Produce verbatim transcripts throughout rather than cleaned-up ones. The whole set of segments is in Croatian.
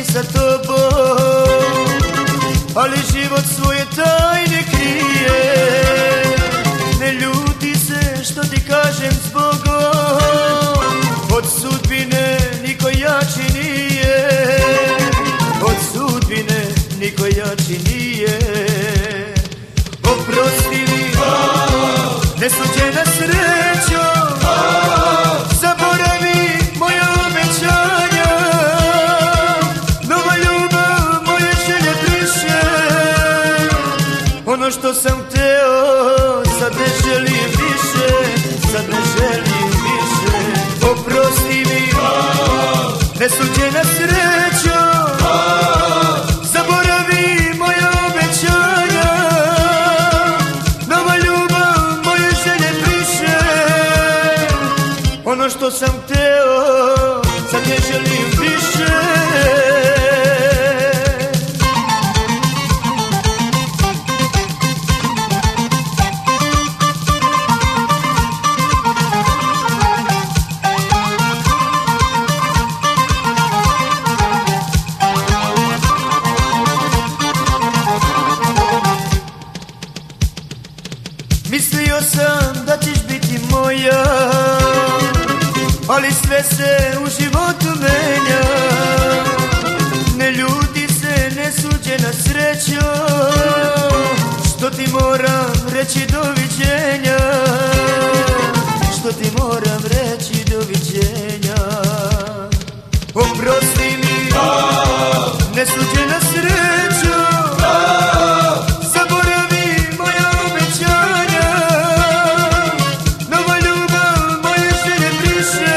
sa tobom, ali život svoje tajne krije. Ne ljuti se što ti kažem zbogom, od sudbine niko jači nije, od sudbine niko jači nije. Oprosti mi, nesuđena srećo, zaboravi moja obećanja, nova ljubav moje želje briše. Ono što sam hteo, sad ne želim više, sad ne želim više. Oprosti mi, nesuđena srećo, zaboravi moja obećanja, nova ljubav moje želje briše. Ono što sam hteo, sad ne želim više. Mislio sam da ćeš biti moja, ali sve se u životu menja. Ne ljuti se nesuđena srećo, što ti moram reći doviđenja, što ti moram reći doviđenja. Oprosti mi, nesuđena srećo, zaboravi moja obećanja, nova ljubav moje želje briše.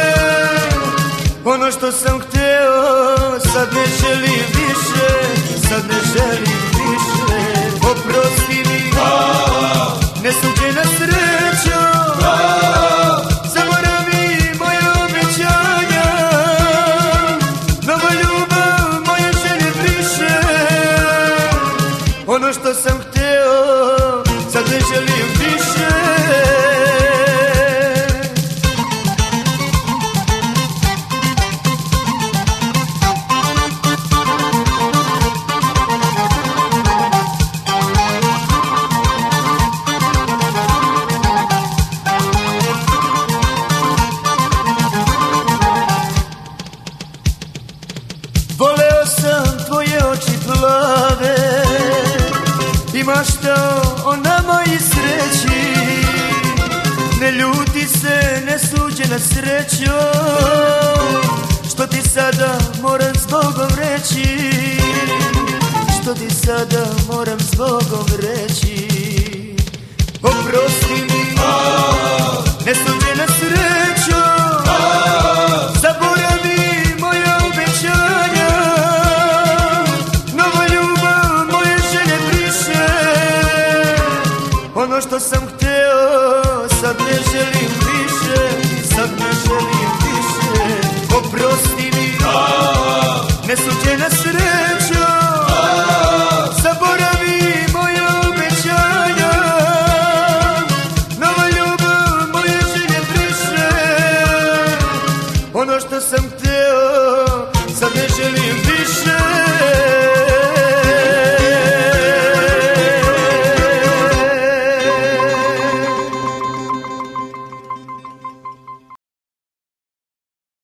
Ono što sam hteo, sad ne želim više, sad ne želim više. Oprosti mi, nesuđena srećo, zaboravi moja obećanja, nova ljubav moje želje briše. Ono što sam hteo, sad ne želim više. Voleo sam tvoje oči plave i maštao o nama i sreći. Ne ljuti se nesuđena srećo, što ti sada moram zbogom reći, što ti sada moram zbogom reći. Oprosti mi, nesuđena srećo, zaboravi moja obećanja, nova ljubav moje želje briše. Ono što sam hteo, sad ne želim više, sad ne želim više. Oprosti mi, nesuđena srećo, zaboravi moja obećanja, nova ljubav moje želje briše. Ono što sam hteo, sad ne želim više.